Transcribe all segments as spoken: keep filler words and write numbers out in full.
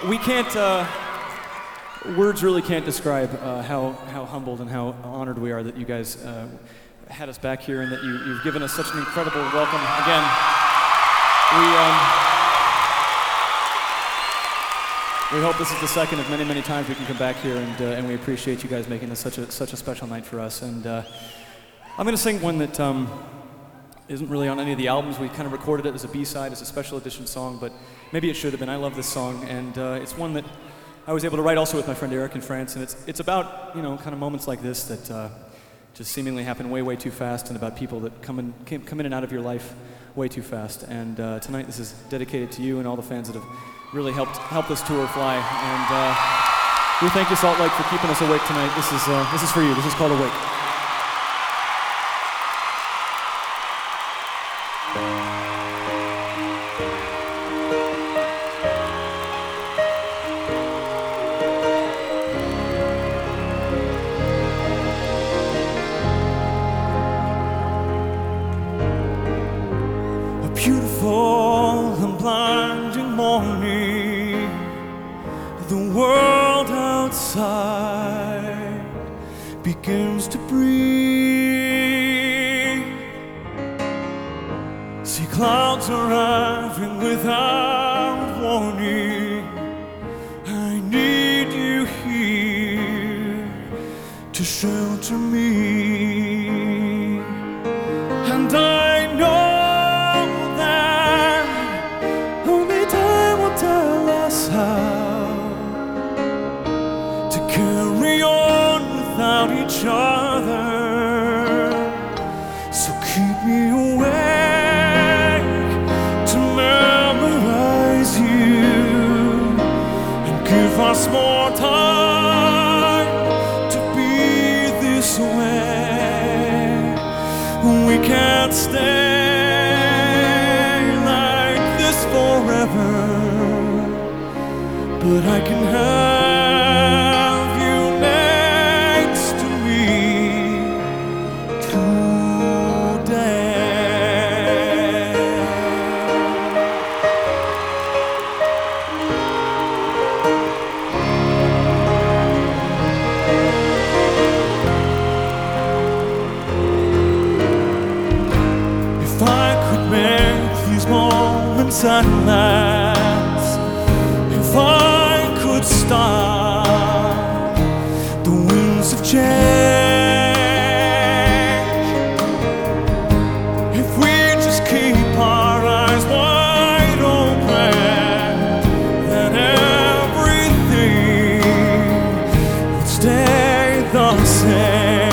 We can't, uh, words really can't describe uh, how, how humbled and how honored we are that you guys uh, had us back here and that you, you've given us such an incredible welcome. Again, we, um, we hope this is the second of many, many times we can come back here, and, uh, and we appreciate you guys making this such a, such a special night for us. And uh, I'm going to sing one that um, isn't really on any of the albums. We kind of recorded it as a B-side, as a special edition song, but maybe it should have been. I love this song, and uh, it's one that I was able to write also with my friend Eric in France, and it's it's about, you know, kind of moments like this that uh, just seemingly happen way, way too fast, and about people that come in, came, come in and out of your life way too fast. And uh, tonight this is dedicated to you and all the fans that have really helped helped this tour fly. And uh, we thank you, Salt Lake, for keeping us awake tonight. This is uh, this is for you. This is called Awake. Beautiful and blinding morning, the world outside begins to breathe. See clouds arriving without warning. I need you here to shelter me, and I know carry on without each other. So keep me awake to memorize you, and give us more time to be this way. We can't stay like this forever, but I can have at last. If I could stop the winds of change, if we just keep our eyes wide open, then everything would stay the same.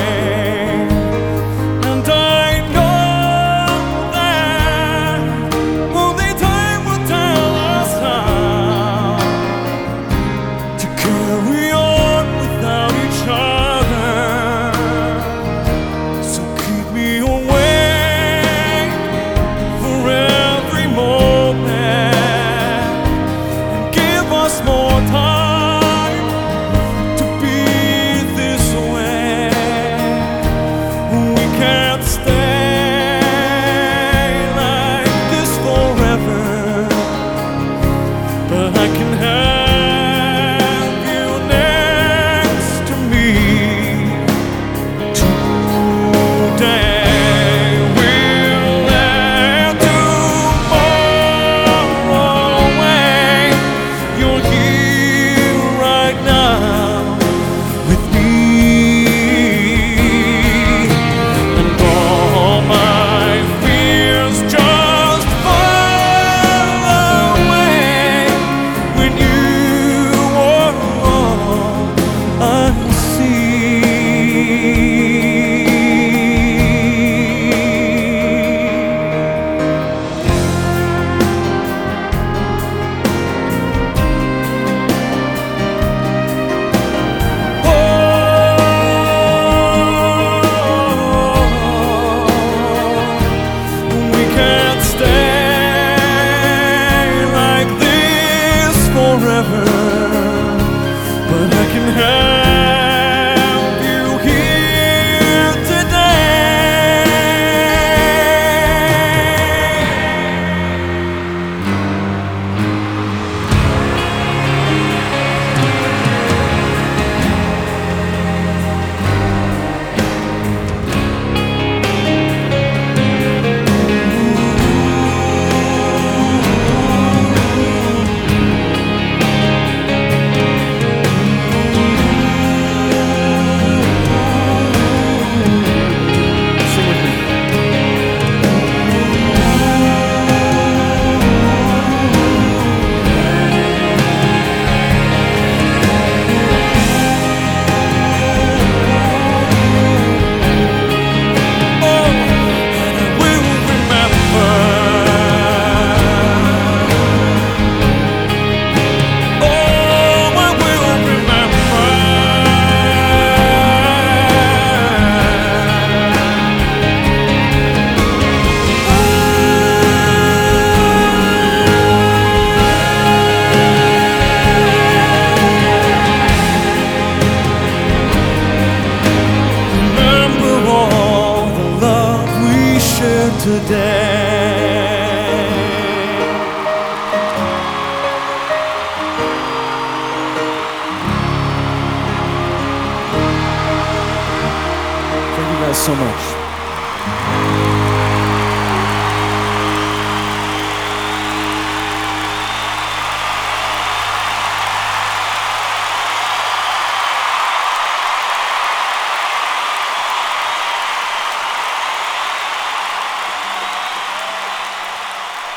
day. Thank you guys so much.